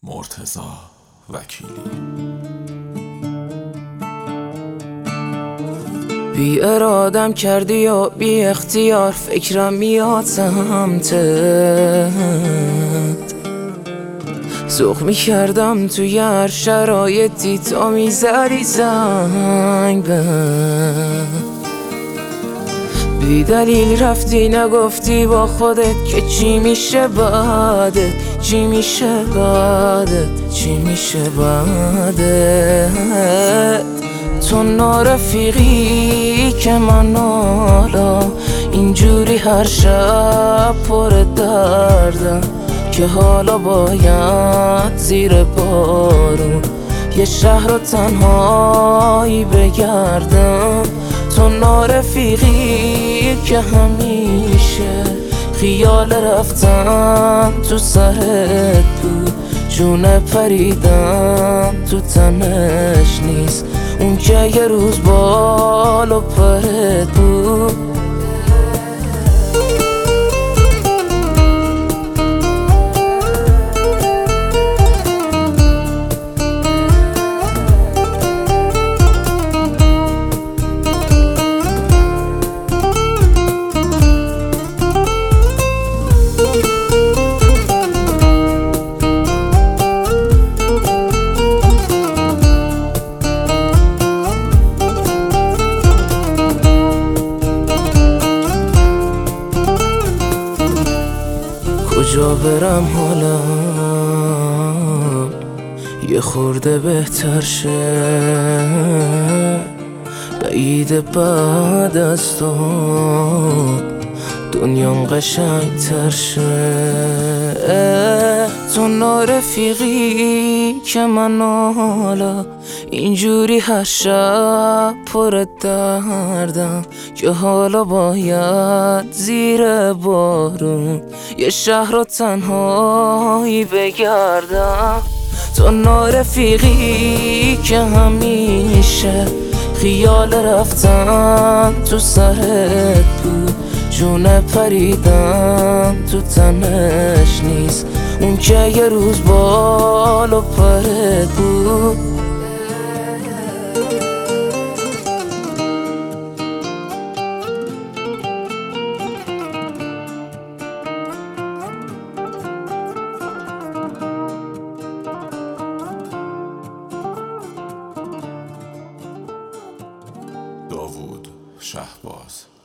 مرتضی وکیلی. بی ارادم کردی و بی اختیار فکرم میاد سمتت، ذوق میکردم توی هر شرایطی تا میزدی زنگ بهم. بی دلیل رفتی نگفتی با خودت که چی میشه بعدت، چی میشه بعدت، چی میشه بعدت. تو نارفیقی که من حالا اینجوری هر شب پر دردم، که حالا باید زیر بارون یه شهر رو تنهایی بگردم. تو نارفیقی که همیشه خیال رفتن تو سرت بود، جونه پریدم تو تنش نیست اون که یه روز بال و پرت بود. کجا برم حالا یه خورده بهتر شه، بعید بعد از تو دنیام قشنگ تر شه. تو نارفیقی که من حالا اینجوری هر شب پر دردم، که حالا باید زیر بارون یه شهر رو تنهایی بگردم. تو نارفیقی که همیشه خیال رفتن تو سرت بود، جونه پریدم تو تنش نیست اون که یه روز بال و پرت بود. داوود شهباز.